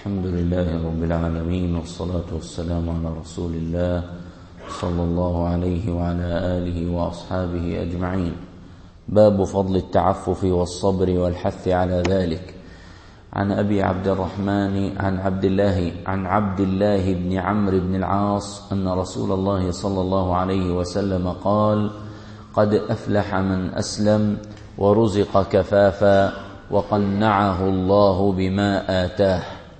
الحمد لله رب العالمين، والصلاة والسلام على رسول الله صلى الله عليه وعلى آله وأصحابه أجمعين. باب فضل التعفف والصبر والحث على ذلك. عن أبي عبد الرحمن عن عبد الله بن عمرو بن العاص أن رسول الله صلى الله عليه وسلم قال: قد أفلح من أسلم ورزق كفافا وقنعه الله بما آتاه.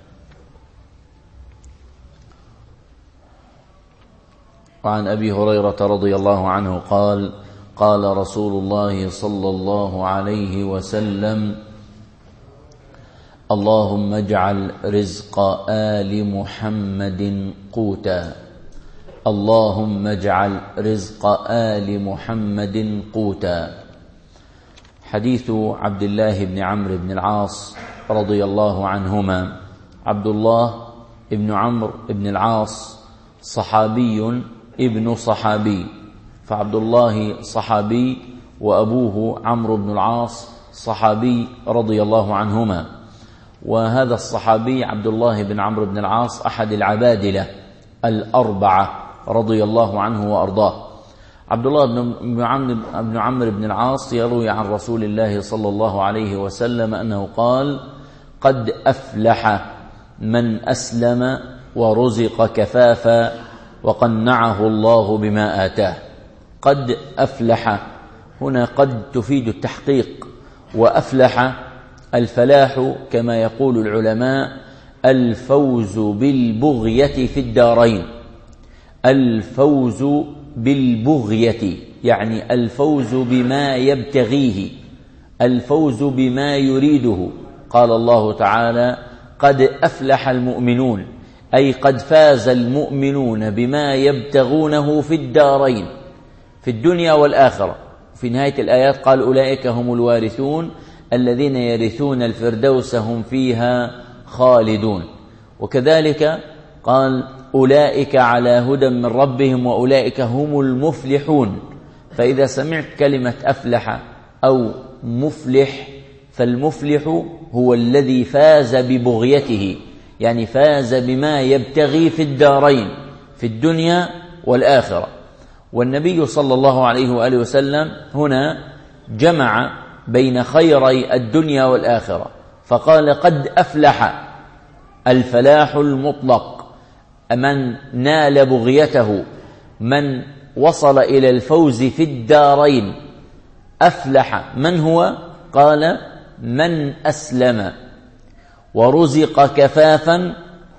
وعن أبي هريرة رضي الله عنه قال: قال رسول الله صلى الله عليه وسلم: اللهم اجعل رزق آل محمد قوتا. اللهم اجعل رزق آل محمد قوتا. حديث عبد الله بن عمرو بن العاص رضي الله عنهما. عبد الله بن عمرو بن العاص صحابي ابن صحابي، فعبد الله صحابي وأبوه عمرو بن العاص صحابي رضي الله عنهما. وهذا الصحابي عبد الله بن عمرو بن العاص أحد العبادلة الأربعة رضي الله عنه وأرضاه. عبد الله بن عمرو بن العاص يروي عن رسول الله صلى الله عليه وسلم أنه قال: قد أفلح من أسلم ورزق كفافا وقنعه الله بما آتاه. قد أفلح هنا قد تفيد التحقيق، وأفلح الفلاح كما يقول العلماء الفوز بالبغية في الدارين. الفوز بالبغية يعني الفوز بما يبتغيه، الفوز بما يريده. قال الله تعالى: قد أفلح المؤمنون، أي قد فاز المؤمنون بما يبتغونه في الدارين، في الدنيا والآخرة. في نهاية الآيات قال: أولئك هم الوارثون الذين يرثون الفردوس هم فيها خالدون. وكذلك قال: أولئك على هدى من ربهم وأولئك هم المفلحون. فإذا سمعت كلمة أفلح أو مفلح، فالمفلح هو الذي فاز ببغيته، يعني فاز بما يبتغي في الدارين، في الدنيا والآخرة. والنبي صلى الله عليه وآله وسلم هنا جمع بين خيري الدنيا والآخرة، فقال: قد أفلح الفلاح المطلق، من نال بغيته، من وصل إلى الفوز في الدارين. أفلح من هو؟ قال: من أسلم ورزق كفافا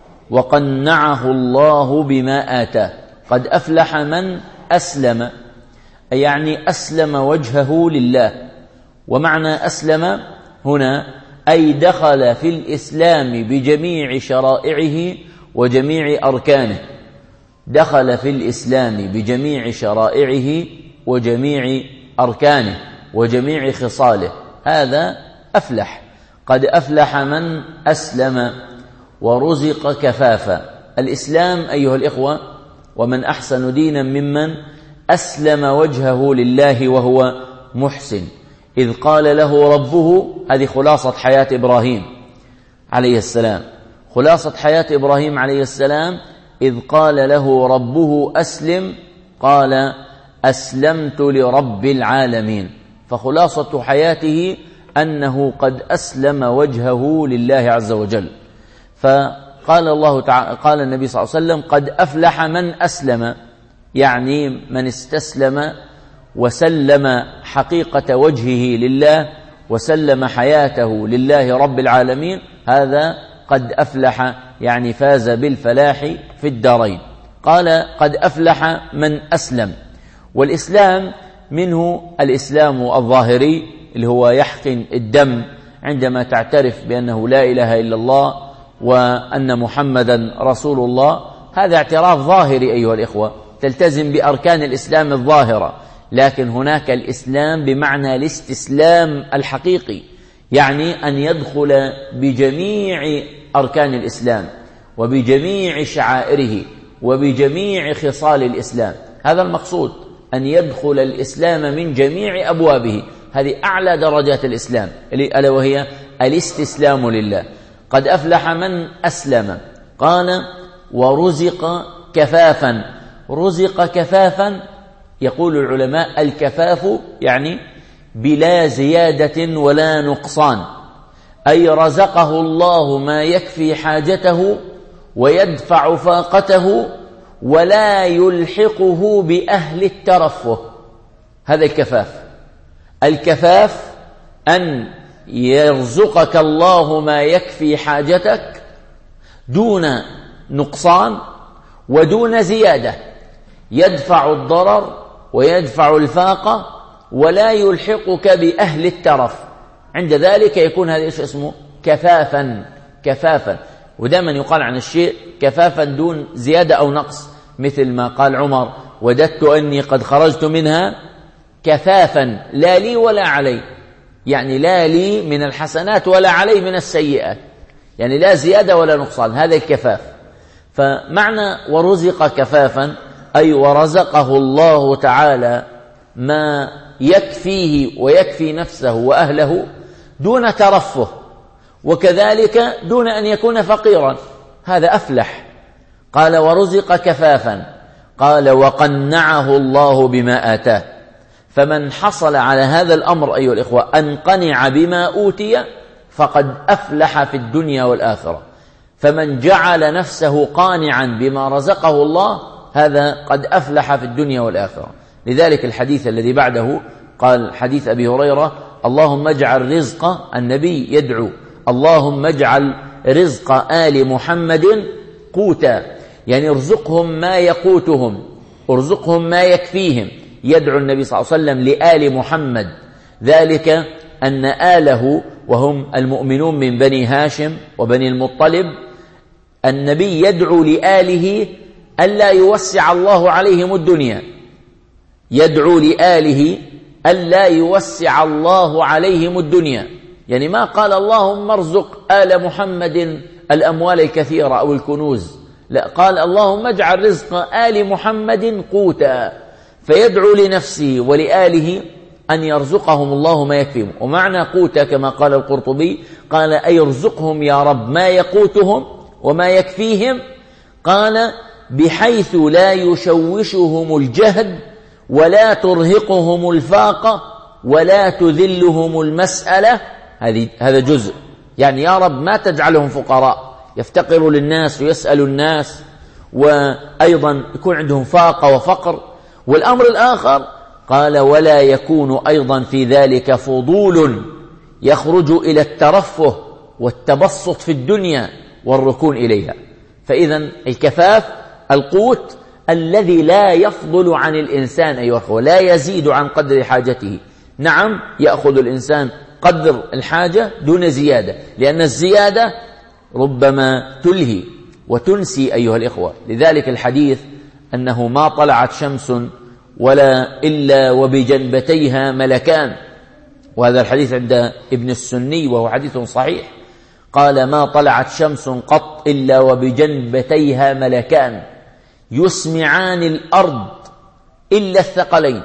وقنعه الله بما آتاه. قد أفلح من أسلم، يعني أسلم وجهه لله. ومعنى أسلم هنا أي دخل في الإسلام بجميع شرائعه وجميع أركانه، دخل في الإسلام بجميع شرائعه وجميع أركانه وجميع خصاله. هذا أفلح. قد أفلح من أسلم ورزق كفافا. الإسلام أيها الإخوة، ومن أحسن دينا ممن أسلم وجهه لله وهو محسن. إذ قال له ربه، هذه خلاصة حياة إبراهيم عليه السلام، خلاصة حياة إبراهيم عليه السلام. إذ قال له ربه أسلم، قال: أسلمت لرب العالمين. فخلاصة حياته أنه قد أسلم وجهه لله عز وجل. فقال الله تعالى، قال النبي صلى الله عليه وسلم: قد أفلح من أسلم، يعني من استسلم وسلم حقيقة وجهه لله وسلم حياته لله رب العالمين. هذا قد أفلح، يعني فاز بالفلاح في الدارين. قال: قد أفلح من أسلم. والإسلام منه الإسلام الظاهري اللي هو يحقن الدم عندما تعترف بأنه لا إله إلا الله وأن محمدا رسول الله. هذا اعتراف ظاهري أيها الإخوة، تلتزم بأركان الإسلام الظاهرة. لكن هناك الإسلام بمعنى الاستسلام الحقيقي، يعني أن يدخل بجميع أركان الإسلام وبجميع شعائره وبجميع خصال الإسلام. هذا المقصود، أن يدخل الإسلام من جميع أبوابه. هذه أعلى درجات الإسلام، ألا وهي الاستسلام لله. قد أفلح من أسلم. قال ورزق كفافا. رزق كفافا، يقول العلماء الكفاف يعني بلا زيادة ولا نقصان، أي رزقه الله ما يكفي حاجته ويدفع فاقته ولا يلحقه بأهل الترفه. هذا الكفاف. الكفاف أن يرزقك الله ما يكفي حاجتك دون نقصان ودون زيادة، يدفع الضرر ويدفع الفاقة ولا يلحقك بأهل الترف. عند ذلك يكون هذا إيش اسمه؟ كفافا. كفافا. ودائما يقال عن الشيء كفافا دون زيادة أو نقص، مثل ما قال عمر: وددت أني قد خرجت منها كفافا لا لي ولا علي، يعني لا لي من الحسنات ولا علي من السيئات، يعني لا زيادة ولا نقصان. هذا الكفاف. فمعنى ورزق كفافا أي ورزقه الله تعالى ما يكفيه ويكفي نفسه وأهله دون ترفه، وكذلك دون أن يكون فقيرا. هذا أفلح. قال ورزق كفافا. قال وقنعه الله بما آتاه. فمن حصل على هذا الأمر أيها الإخوة أن قنع بما أوتي فقد أفلح في الدنيا والآخرة. فمن جعل نفسه قانعا بما رزقه الله هذا قد أفلح في الدنيا والآخرة. لذلك الحديث الذي بعده قال حديث أبي هريرة: اللهم اجعل رزق، النبي يدعو: اللهم اجعل رزق آل محمد قوتا، يعني ارزقهم ما يقوتهم، ارزقهم ما يكفيهم. يدعو النبي صلى الله عليه وسلم لآل محمد، ذلك أن آله وهم المؤمنون من بني هاشم وبني المطلب، النبي يدعو لآله ألا يوسع الله عليهم الدنيا، يدعو لآله ألا يوسع الله عليهم الدنيا. يعني ما قال اللهم ارزق آل محمد الأموال الكثيرة أو الكنوز، لا، قال اللهم اجعل رزق آل محمد قوتا. فيدعو لنفسه ولآله أن يرزقهم الله ما يكفيهم. ومعنى قوتا كما قال القرطبي قال أي ارزقهم يا رب ما يقوتهم وما يكفيهم، قال بحيث لا يشوشهم الجهد ولا ترهقهم الفاقة ولا تذلهم المسألة. هذا جزء، يعني يا رب ما تجعلهم فقراء يفتقروا للناس ويسألوا الناس، وأيضا يكون عندهم فاقة وفقر. والأمر الآخر قال ولا يكون أيضا في ذلك فضول يخرج إلى الترفه والتبسط في الدنيا والركون إليها. فإذا الكفاف القوت الذي لا يفضل عن الإنسان أيها الأخوة، لا يزيد عن قدر حاجته. نعم، يأخذ الإنسان قدر الحاجة دون زيادة، لأن الزيادة ربما تلهي وتنسي أيها الإخوة. لذلك الحديث أنه ما طلعت شمس ولا إلا وبجنبتيها ملكان، وهذا الحديث عند ابن السني وهو حديث صحيح. قال ما طلعت شمس قط إلا وبجنبتيها ملكان يسمعان الأرض إلا الثقلين،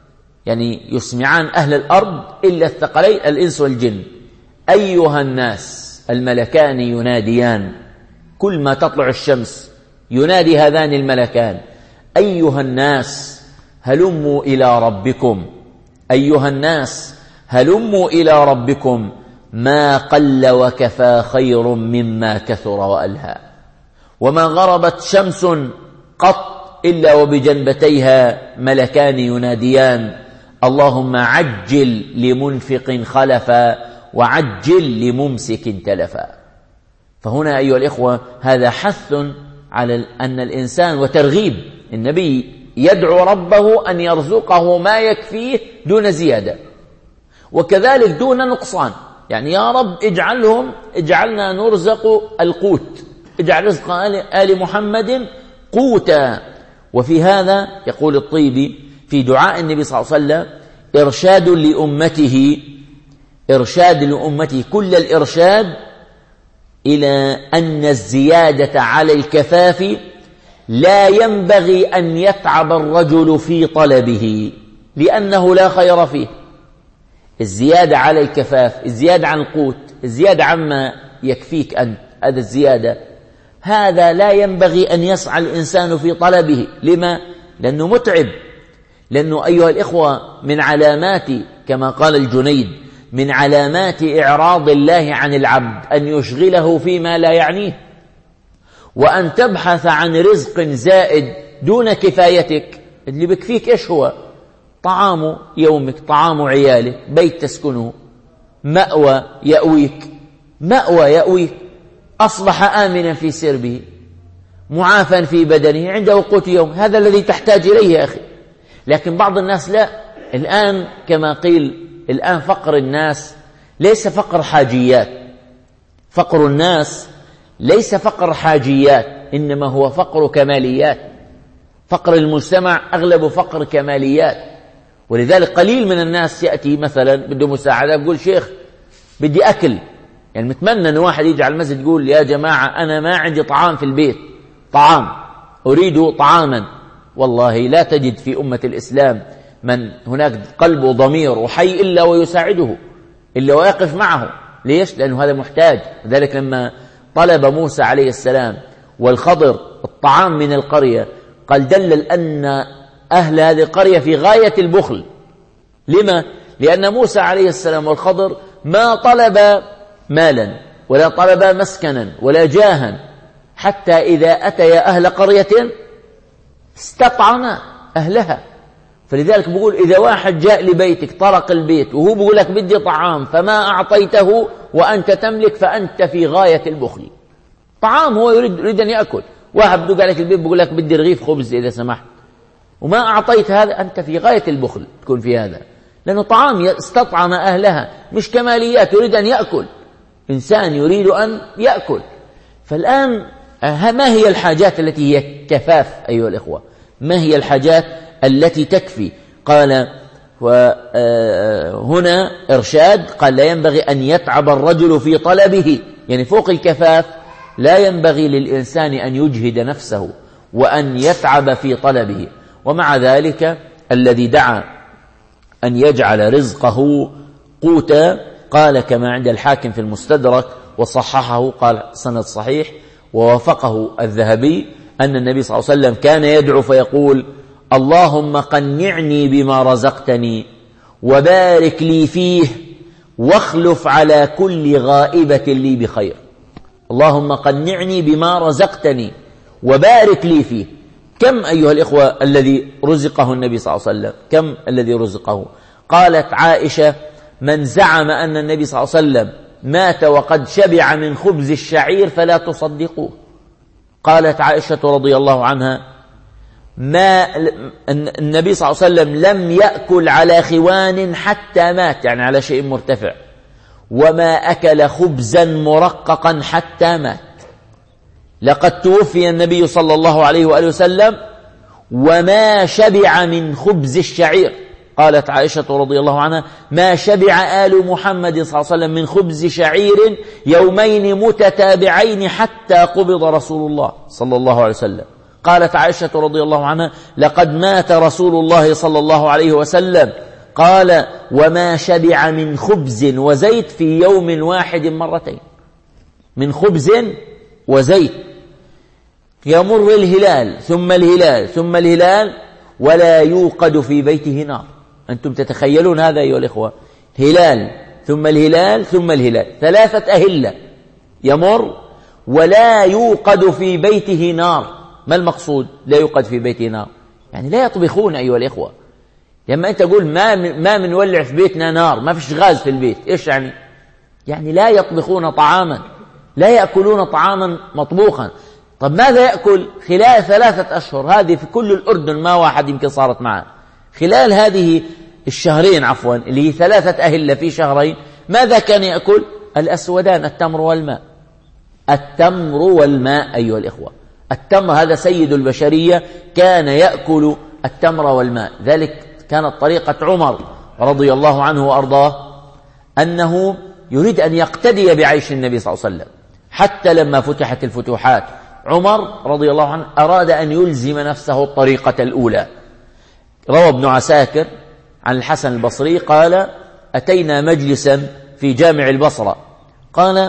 يعني يسمعان أهل الأرض إلا الثقلين الإنس والجن. أيها الناس، الملكان يناديان كل ما تطلع الشمس، ينادي هذان الملكان: أيها الناس هلموا إلى ربكم، أيها الناس هلموا إلى ربكم، ما قل وكفى خير مما كثر وألهى. وما غربت شمس قط إلا وبجنبتيها ملكان يناديان: اللهم عجل لمنفق خلفا وعجل لممسك تلفا. فهنا أيها الإخوة هذا حث على أن الإنسان وترغيب، النبي يدعو ربه أن يرزقه ما يكفيه دون زيادة، وكذلك دون نقصان. يعني يا رب اجعلنا نرزق القوت، اجعل رزق آل محمد قوتا. وفي هذا يقول الطيبي في دعاء النبي صلى الله عليه وسلم إرشاد لأمته كل الإرشاد إلى أن الزيادة على الكفاف لا ينبغي أن يتعب الرجل في طلبه، لأنه لا خير فيه. الزيادة على الكفاف، الزيادة عن القوت، الزيادة عما يكفيك أنت، هذا الزيادة، هذا لا ينبغي أن يسعى الإنسان في طلبه. لما؟ لأنه متعب. لأنه أيها الإخوة من علامات، كما قال الجنيد، من علامات إعراض الله عن العبد أن يشغله فيما لا يعنيه، وأن تبحث عن رزق زائد دون كفايتك. اللي بكفيك إيش هو؟ طعام يومك، طعام عيالك، بيت تسكنه، مأوى يأويك، مأوى يأويك، أصبح آمنا في سربه، معافا في بدنه، عنده قوت يوم. هذا الذي تحتاج إليه يا أخي. لكن بعض الناس لا. الآن كما قيل، الآن فقر الناس ليس فقر حاجيات. فقر الناس ليس فقر حاجيات، إنما هو فقر كماليات. فقر المجتمع أغلب فقر كماليات. ولذلك قليل من الناس يأتي مثلا بده مساعدة يقول شيخ بدي أكل. يعني متمنى أن واحد يجي على المسجد يقول يا جماعة أنا ما عندي طعام في البيت، طعام، أريد طعاما. والله لا تجد في أمة الإسلام من هناك قلب وضمير وحي إلا ويساعده، إلا ويقف معه. ليش؟ لأنه هذا محتاج. ذلك لما طلب موسى عليه السلام والخضر الطعام من القرية، قال دلل أن أهل هذه القرية في غاية البخل. لما؟ لأن موسى عليه السلام والخضر ما طلب مالا ولا طلب مسكنا ولا جاها، حتى إذا أتيا أهل قرية استطعم أهلها. فلذلك بقول إذا واحد جاء لبيتك طرق البيت وهو بقول لك بدي طعام فما أعطيته وأنت تملك، فأنت في غاية البخل. طعام هو يريد أن يأكل، واحد بدق عليك البيت بقول لك بدي رغيف خبز إذا سمحت، وما أعطيت هذا، أنت في غاية البخل تكون في هذا. لأنه طعام استطعم أهلها، مش كماليات، يريد أن يأكل. إنسان يريد أن يأكل. فالآن ما هي الحاجات التي هي كفاف أيها الإخوة؟ ما هي الحاجات التي تكفي؟ قال وهنا إرشاد، قال لا ينبغي أن يتعب الرجل في طلبه، يعني فوق الكفاف لا ينبغي للإنسان أن يجهد نفسه وأن يتعب في طلبه. ومع ذلك الذي دعا أن يجعل رزقه قوتا، قال كما عند الحاكم في المستدرك وصححه، قال سند صحيح ووافقه الذهبي، أن النبي صلى الله عليه وسلم كان يدعو فيقول اللهم قنعني بما رزقتني وبارك لي فيه واخلف على كل غائبة لي بخير. اللهم قنعني بما رزقتني وبارك لي فيه. كم أيها الإخوة الذي رزقه النبي صلى الله عليه وسلم؟ كم الذي رزقه؟ قالت عائشة من زعم أن النبي صلى الله عليه وسلم مات وقد شبع من خبز الشعير فلا تصدقوه. قالت عائشة رضي الله عنها ما النبي صلى الله عليه وسلم لم يأكل على خوان حتى مات، يعني على شيء مرتفع، وما أكل خبزا مرققا حتى مات. لقد توفي النبي صلى الله عليه وآله وسلم وما شبع من خبز الشعير. قالت عائشة رضي الله عنها ما شبع آل محمد صلى الله عليه وسلم من خبز شعير يومين متتابعين حتى قبض رسول الله صلى الله عليه وسلم. قالت عائشة رضي الله عنها لقد مات رسول الله صلى الله عليه وسلم، قال وما شبع من خبز وزيت في يوم واحد مرتين. من خبز وزيت. يمر الهلال ثم الهلال ثم الهلال ولا يوقد في بيته نار. أنتم تتخيلون هذا أيها الإخوة؟ هلال ثم الهلال ثم الهلال، 3 أهلة يمر ولا يوقد في بيته نار. ما المقصود لا يوقد في بيته نار؟ يعني لا يطبخون أيها الإخوة. لما أنت تقول ما منولع في بيتنا نار، ما فيش غاز في البيت، إيش يعني؟ يعني لا يطبخون طعاما، لا يأكلون طعاما مطبوخا. طب ماذا يأكل خلال 3 أشهر؟ هذه في كل الأردن ما واحد يمكن صارت معه. خلال هذه الشهرين عفوا اللي هي 3 أهلة في شهرين، ماذا كان يأكل؟ الأسودان، التمر والماء. التمر والماء أيها الإخوة. التمر هذا سيد البشرية، كان يأكل التمر والماء. ذلك كانت طريقة عمر رضي الله عنه وأرضاه، أنه يريد أن يقتدي بعيش النبي صلى الله عليه وسلم. حتى لما فتحت الفتوحات عمر رضي الله عنه أراد أن يلزم نفسه الطريقة الأولى. روى ابن عساكر عن الحسن البصري قال أتينا مجلسا في جامع البصرة، قال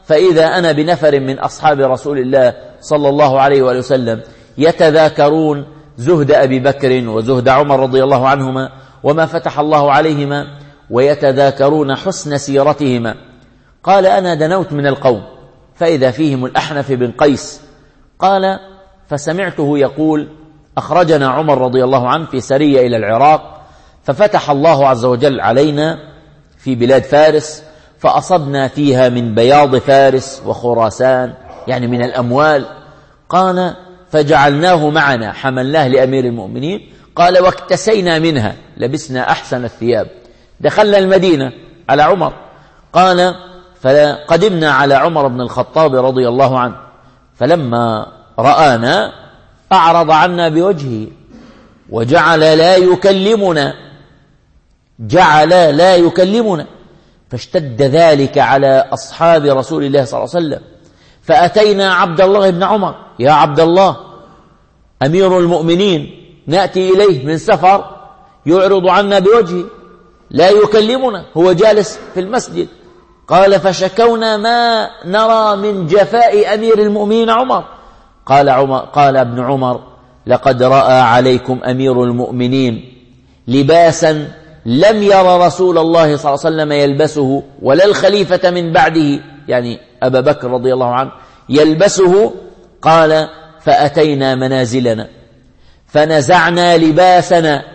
فإذا أنا بنفر من أصحاب رسول الله صلى الله عليه وآله وسلم يتذاكرون زهد أبي بكر وزهد عمر رضي الله عنهما وما فتح الله عليهما، ويتذاكرون حسن سيرتهما. قال: أنا دنوت من القوم فإذا فيهم الأحنف بن قيس. قال: فسمعته يقول: أخرجنا عمر رضي الله عنه في سرية إلى العراق، ففتح الله عز وجل علينا في بلاد فارس، فأصبنا فيها من بياض فارس وخراسان، يعني من الأموال. قال: فجعلناه معنا، حملناه لأمير المؤمنين. قال: واكتسينا منها، لبسنا أحسن الثياب. دخلنا المدينة على عمر. قال: فقدمنا على عمر بن الخطاب رضي الله عنه، فلما رآنا أعرض عنا بوجهه وجعل لا يكلمنا، فاشتد ذلك على أصحاب رسول الله صلى الله عليه وسلم. فأتينا عبد الله بن عمر: يا عبد الله، أمير المؤمنين نأتي إليه من سفر يعرض عنا بوجهه لا يكلمنا، هو جالس في المسجد. قال: فشكونا ما نرى من جفاء أمير المؤمنين عمر. قال ابن عمر: لقد رأى عليكم أمير المؤمنين لباسا لم ير رسول الله صلى الله عليه وسلم يلبسه ولا الخليفة من بعده، يعني أبا بكر رضي الله عنه يلبسه. قال: فأتينا منازلنا فنزعنا لباسنا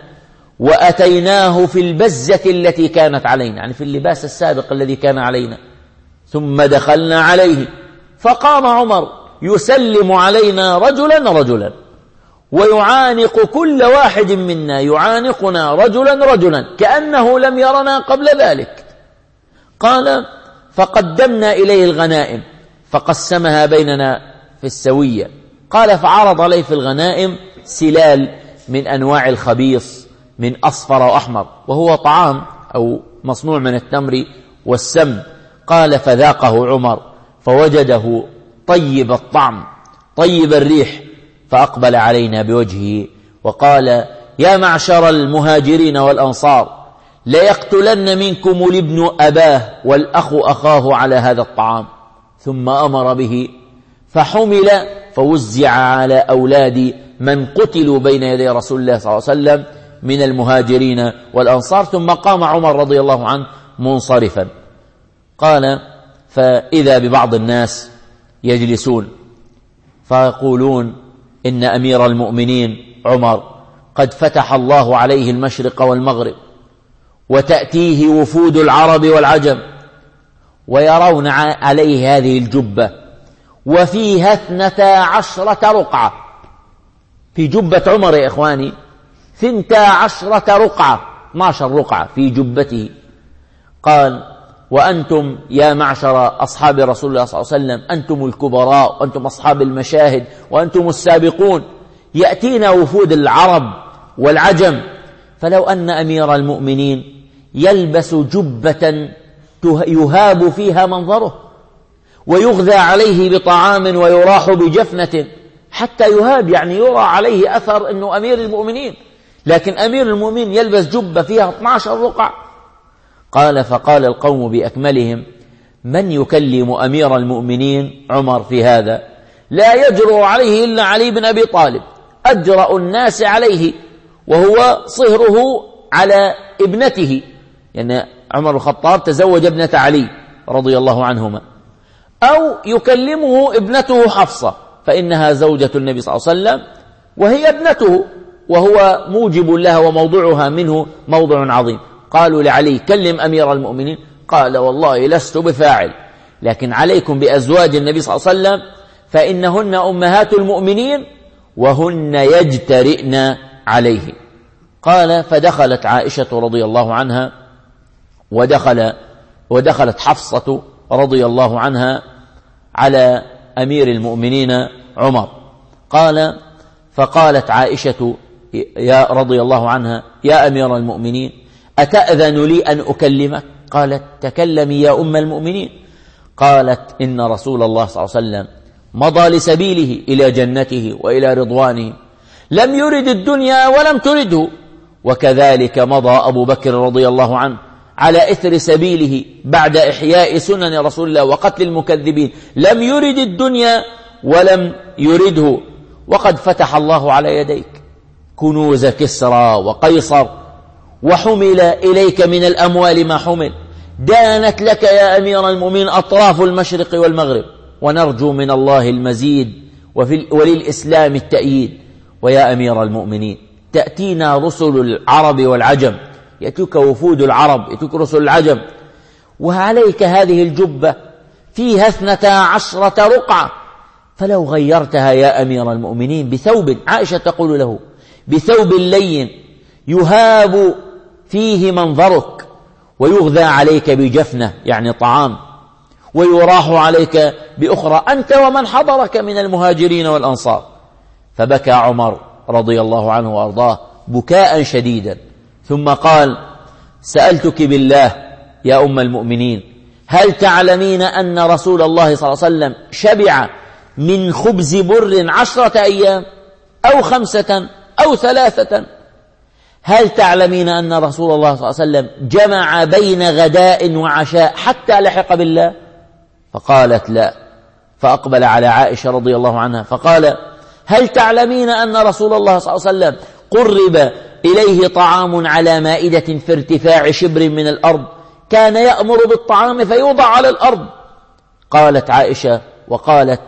وأتيناه في البزة التي كانت علينا، يعني في اللباس السابق الذي كان علينا، ثم دخلنا عليه فقام عمر يسلم علينا رجلا ويعانق كل واحد منا، يعانقنا رجلا كأنه لم يرنا قبل ذلك. قال: فقدمنا إليه الغنائم فقسمها بيننا في السوية. قال: فعرض عليه في الغنائم سلال من أنواع الخبيص من أصفر وأحمر، وهو طعام أو مصنوع من التمر والسم. قال: فذاقه عمر فوجده طيب الطعم طيب الريح، فأقبل علينا بوجهه وقال: يا معشر المهاجرين والأنصار، ليقتلن منكم الابن أباه والأخ أخاه على هذا الطعام. ثم أمر به فحمل فوزع على أولاد من قتلوا بين يدي رسول الله صلى الله عليه وسلم من المهاجرين والأنصار. ثم قام عمر رضي الله عنه منصرفا. قال: فإذا ببعض الناس يجلسون فيقولون: إن أمير المؤمنين عمر قد فتح الله عليه المشرق والمغرب، وتأتيه وفود العرب والعجم، ويرون عليه هذه الجبة وفيها 12 رقعة. في جبة عمر يا إخواني 12 رقعة، 12 رقعة في جبته. قال: وأنتم يا معشر أصحاب رسول الله صلى الله عليه وسلم أنتم الكبراء وأنتم أصحاب المشاهد وأنتم السابقون، يأتينا وفود العرب والعجم، فلو أن أمير المؤمنين يلبس جبة يهاب فيها منظره ويغذى عليه بطعام ويراح بجفنة حتى يهاب، يعني يرى عليه أثر أنه أمير المؤمنين، لكن أمير المؤمنين يلبس جبة فيها 12 رقعة. قال: فقال القوم بأكملهم: من يكلم أمير المؤمنين عمر في هذا؟ لا يجرؤ عليه إلا علي بن أبي طالب، أجرأ الناس عليه، وهو صهره على ابنته، يعني عمر الخطاب تزوج ابنة علي رضي الله عنهما. أو يكلمه ابنته حفصة، فإنها زوجة النبي صلى الله عليه وسلم وهي ابنته، وهو موجب لها وموضعها منه موضع عظيم. قالوا لعلي: كلم أمير المؤمنين. قال: والله لست بفاعل، لكن عليكم بأزواج النبي صلى الله عليه وسلم فإنهن أمهات المؤمنين وهن يجترئن عليه. قال: فدخلت عائشة رضي الله عنها ودخلت حفصة رضي الله عنها على أمير المؤمنين عمر. قال: فقالت عائشة يا رضي الله عنها: يا أمير المؤمنين، أتأذن لي أن أكلمك؟ قالت: تكلمي يا أم المؤمنين. قالت: إن رسول الله صلى الله عليه وسلم مضى لسبيله إلى جنته وإلى رضوانه، لم يرد الدنيا ولم ترده، وكذلك مضى أبو بكر رضي الله عنه على إثر سبيله بعد إحياء سنن رسول الله وقتل المكذبين، لم يرد الدنيا ولم يرده، وقد فتح الله على يديك كنوز كسرى وقيصر، وحمل إليك من الأموال ما حمل، دانت لك يا أمير المؤمنين أطراف المشرق والمغرب، ونرجو من الله المزيد وللإسلام التأييد. ويا أمير المؤمنين، تأتينا رسل العرب والعجم، يأتيك وفود العرب، يأتيك رسل العجم، وعليك هذه الجبة فيها 12 رقعة، فلو غيرتها يا أمير المؤمنين بثوب، عائشة تقول له بثوب لين يهاب فيه منظرك، ويغذى عليك بجفنة يعني طعام، ويراح عليك بأخرى أنت ومن حضرك من المهاجرين والأنصار. فبكى عمر رضي الله عنه وأرضاه بكاء شديدا، ثم قال: سألتك بالله يا أم المؤمنين، هل تعلمين أن رسول الله صلى الله عليه وسلم شبع من خبز بر 10 أيام أو 5 أو 3؟ هل تعلمين أن رسول الله صلى الله عليه وسلم جمع بين غداء وعشاء حتى لحق بالله؟ فقالت لا. فأقبل على عائشة رضي الله عنها فقال: هل تعلمين أن رسول الله صلى الله عليه وسلم قرب إليه طعام على مائدة في ارتفاع شبر من الأرض، كان يأمر بالطعام فيوضع على الأرض؟ قالت عائشة وقالت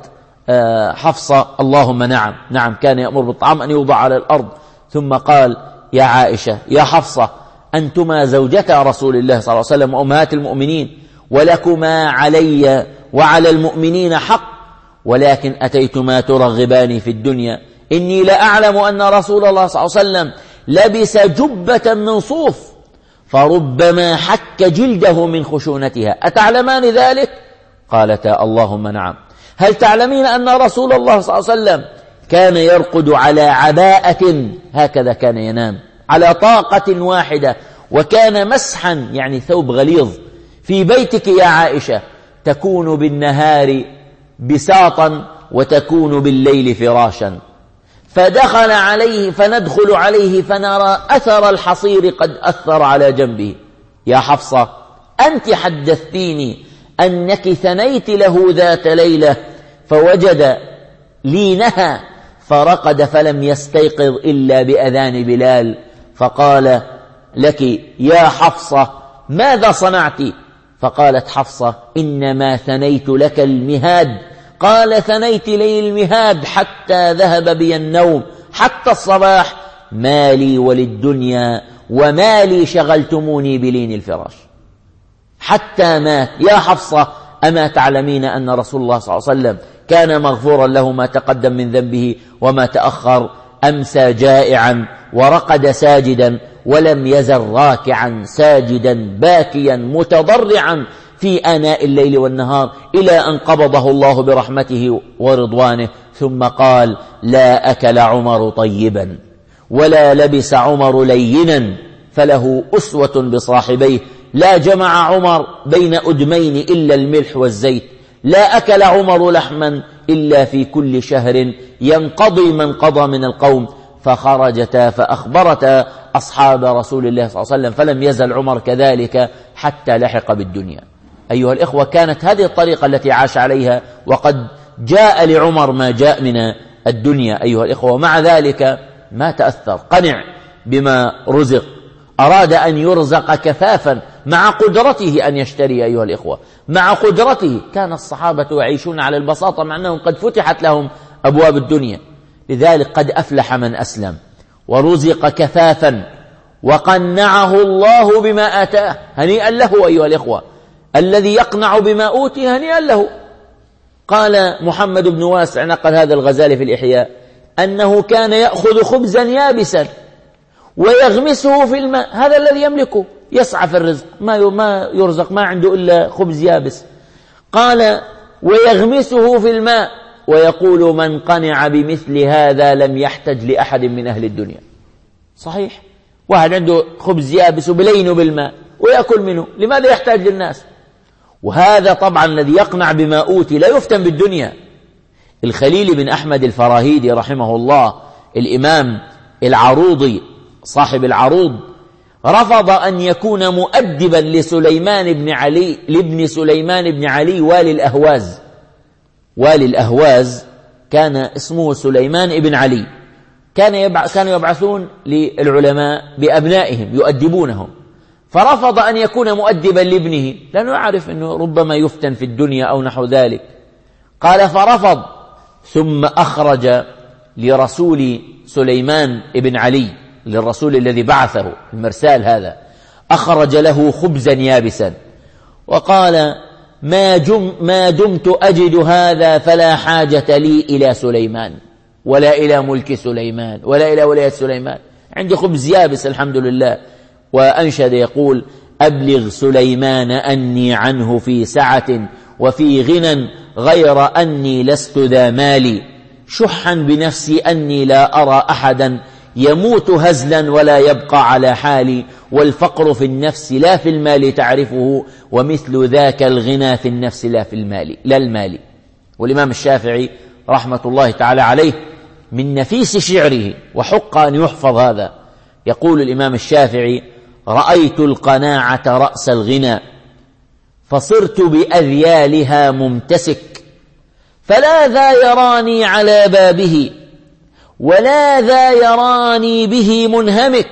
حفصة: اللهم نعم، نعم كان يأمر بالطعام أن يوضع على الأرض. ثم قال: يا عائشة يا حفصة، أنتما زوجتا رسول الله صلى الله عليه وسلم وأمهات المؤمنين، ولكما علي وعلى المؤمنين حق، ولكن أتيتما ترغباني في الدنيا. إني لأعلم أن رسول الله صلى الله عليه وسلم لبس جبة من صوف فربما حك جلده من خشونتها، أتعلمان ذلك؟ قالتا: اللهم نعم. هل تعلمين أن رسول الله صلى الله عليه وسلم كان يرقد على عباءة، هكذا كان ينام على طاقة واحدة، وكان مسحا يعني ثوب غليظ في بيتك يا عائشة، تكون بالنهار بساطا وتكون بالليل فراشا، فندخل عليه فنرى أثر الحصير قد أثر على جنبه. يا حفصة، أنت حدثتيني أنك ثنيت له ذات ليلة فوجد لينها فرقد فلم يستيقظ إلا بأذان بلال، فقال لك: يا حفصة ماذا صنعت؟ فقالت حفصة: إنما ثنيت لك المهاد. قال: ثنيت لي المهاد حتى ذهب بي النوم حتى الصباح، مالي وللدنيا ومالي شغلتموني بلين الفراش، حتى مات. يا حفصة، أما تعلمين أن رسول الله صلى الله عليه وسلم كان مغفورا له ما تقدم من ذنبه وما تأخر؟ أمسى جائعا ورقد ساجدا، ولم يزل راكعا ساجدا باكيا متضرعا في آناء الليل والنهار، إلى أن قبضه الله برحمته ورضوانه. ثم قال: لا أكل عمر طيبا ولا لبس عمر لينا، فله أسوة بصاحبيه. لا جمع عمر بين أدمين إلا الملح والزيت، لا أكل عمر لحما إلا في كل شهر ينقضي من قضى من القوم. فخرجتا فأخبرتا أصحاب رسول الله صلى الله عليه وسلم، فلم يزل عمر كذلك حتى لحق بالدنيا. أيها الإخوة، كانت هذه الطريقة التي عاش عليها، وقد جاء لعمر ما جاء من الدنيا أيها الإخوة، ومع ذلك ما تأثر، قنع بما رزق، أراد أن يرزق كفافا مع قدرته أن يشتري. أيها الإخوة، مع قدرته كان الصحابة يعيشون على البساطة مع أنهم قد فتحت لهم أبواب الدنيا. لذلك قد أفلح من أسلم ورزق كفافا وقنعه الله بما آتاه. هنيئا له أيها الإخوة، الذي يقنع بما أوتي هنيئا له. قال محمد بن واسع، نقل هذا الغزالي في الإحياء، أنه كان يأخذ خبزا يابسا ويغمسه في الماء، هذا الذي يملكه، يسعى في الرزق، ما يرزق، ما عنده إلا خبز يابس. قال: ويغمسه في الماء ويقول: من قنع بمثل هذا لم يحتج لأحد من أهل الدنيا. صحيح، واحد عنده خبز يابس وبلينه بالماء ويأكل منه، لماذا يحتاج للناس؟ وهذا طبعا الذي يقنع بما أوتي لا يفتن بالدنيا. الخليل بن أحمد الفراهيدي رحمه الله، الإمام العروضي صاحب العروض، رفض أن يكون مؤدبا لسليمان بن علي، لابن سليمان بن علي والي الأهواز. والي الأهواز كان اسمه سليمان بن علي، كانوا يبعثون للعلماء بأبنائهم يؤدبونهم، فرفض أن يكون مؤدبا لابنه لأنه يعرف أنه ربما يفتن في الدنيا أو نحو ذلك. قال فرفض، ثم أخرج لرسول سليمان بن علي، للرسول الذي بعثه المرسال هذا، أخرج له خبزا يابسا وقال ما دمت أجد هذا فلا حاجة لي إلى سليمان ولا إلى ملك سليمان ولا إلى ولاية سليمان، عندي خبز يابس الحمد لله. وأنشد يقول أبلغ سليمان أني عنه في سعة وفي غنى غير أني لست ذا مالي، شحا بنفسي أني لا أرى أحدا يموت هزلا ولا يبقى على حالي، والفقر في النفس لا في المال تعرفه، ومثل ذاك الغنى في النفس لا في المال لا المال. والإمام الشافعي رحمة الله تعالى عليه من نفيس شعره، وحق أن يحفظ هذا، يقول الإمام الشافعي رأيت القناعة رأس الغنى فصرت بأذيالها ممتسك، فلا ذا يراني على بابه ولا ذا يراني به منهمك،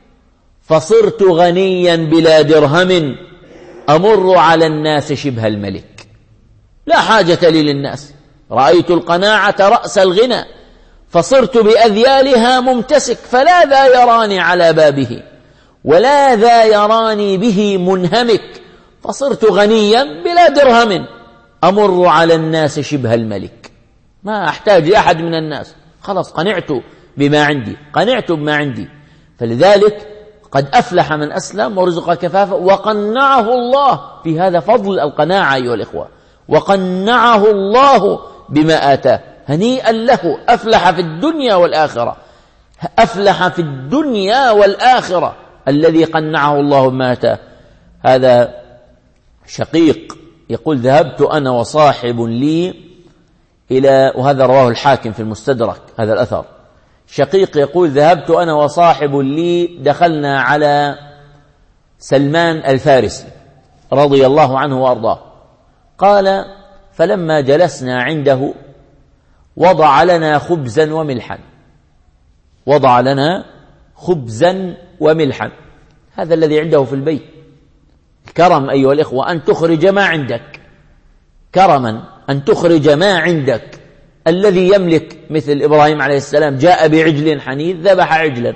فصرت غنيا بلا درهم أمر على الناس شبه الملك. لا حاجة لي للناس، رأيت القناعة رأس الغنى فصرت بأذيالها ممتسك، فلا ذا يراني على بابه ولا ذا يراني به منهمك، فصرت غنيا بلا درهم أمر على الناس شبه الملك. ما أحتاج لأحد من الناس، خلاص قنعت بما عندي، قنعت بما عندي. فلذلك قد أفلح من أسلم ورزق كفافا وقنعه الله، في هذا فضل القناعة أيها الإخوة، وقنعه الله بما آتاه، هنيئا له، أفلح في الدنيا والآخرة، أفلح في الدنيا والآخرة الذي قنعه الله بما آتاه. هذا شقيق يقول ذهبت أنا وصاحب لي إلى، وهذا رواه الحاكم في المستدرك هذا الأثر، شقيق يقول ذهبت أنا وصاحب لي دخلنا على سلمان الفارسي رضي الله عنه وأرضاه، قال فلما جلسنا عنده وضع لنا خبزا وملحا، وضع لنا خبزا وملحا، هذا الذي عنده في البيت. كرم أيها الإخوة أن تخرج ما عندك، كرما أن تخرج ما عندك. الذي يملك مثل إبراهيم عليه السلام جاء بعجل حنيذ، ذبح عجلا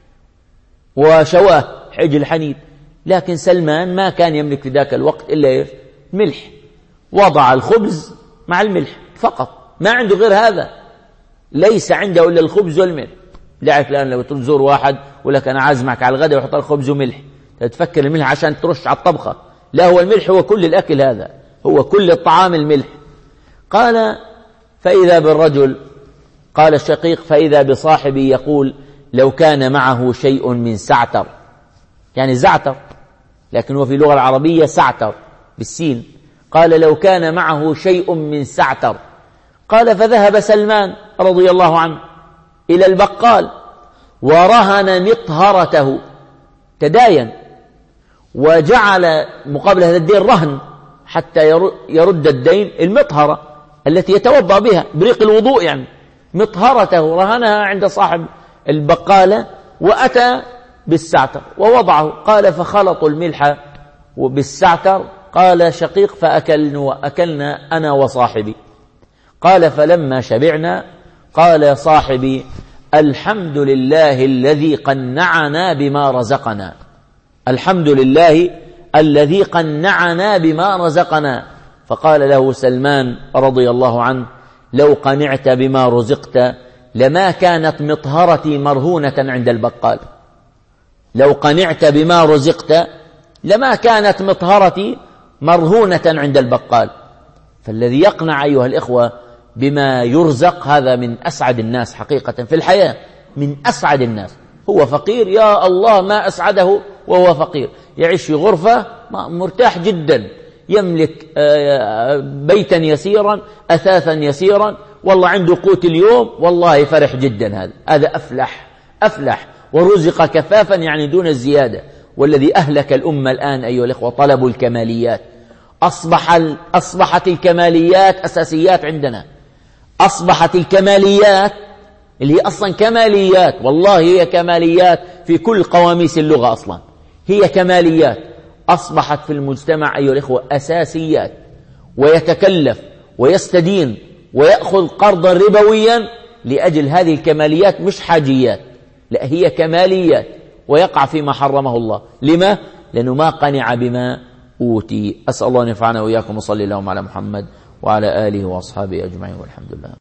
وشواه عجل حنيذ، لكن سلمان ما كان يملك في ذاك الوقت إلا ملح، وضع الخبز مع الملح فقط، ما عنده غير هذا، ليس عنده إلا الخبز والملح. لعك الآن لو تزور واحد ولك أنا عازمك على الغداء ويحط الخبز وملح، تفكر الملح عشان ترش على الطبخة، لا، هو الملح هو كل الأكل، هذا هو كل الطعام الملح. قال فإذا بالرجل، قال الشقيق فإذا بصاحبي يقول لو كان معه شيء من سعتر، يعني زعتر لكن هو في اللغة العربية سعتر بالسين، قال لو كان معه شيء من سعتر. قال فذهب سلمان رضي الله عنه إلى البقال ورهن مطهرته، تداين وجعل مقابل هذا الدين رهن حتى يرد الدين، المطهرة التي يتوضأ بها بريق الوضوء، يعني مطهرته رهنها عند صاحب البقالة، وأتى بالسعتر ووضعه. قال فخلطوا الملح بالسعتر، قال شقيق فأكلنا أنا وصاحبي. قال فلما شبعنا قال صاحبي الحمد لله الذي قنعنا بما رزقنا، الحمد لله الذي قنعنا بما رزقنا. فقال له سلمان رضي الله عنه لو قنعت بما رزقت لما كانت مطهرتي مرهونة عند البقال، لو قنعت بما رزقت لما كانت مطهرتي مرهونة عند البقال. فالذي يقنع أيها الإخوة بما يرزق هذا من أسعد الناس حقيقة في الحياة، من أسعد الناس. هو فقير، يا الله ما أسعده وهو فقير، يعيش في غرفة مرتاح جدا، يملك بيتا يسيرا، أثاثا يسيرا، والله عنده قوت اليوم، والله فرح جدا، هذا أفلح ورزق كفافا يعني دون الزيادة، والذي أهلك الأمة الآن أيها الإخوة طلب الكماليات. أصبحت الكماليات أساسيات عندنا. أصبحت الكماليات اللي هي أصلا كماليات، والله هي كماليات في كل قواميس اللغة أصلا، هي كماليات أصبحت في المجتمع أيها الإخوة أساسيات، ويتكلف ويستدين ويأخذ قرضا ربويا لأجل هذه الكماليات، مش حاجيات، لا هي كماليات، ويقع فيما حرمه الله. لما؟ لأنه ما قنع بما أوتي. أسأل الله أن ينفعنا وإياكم، وصلي اللهم على محمد وعلى آله وأصحابه أجمعين، والحمد لله.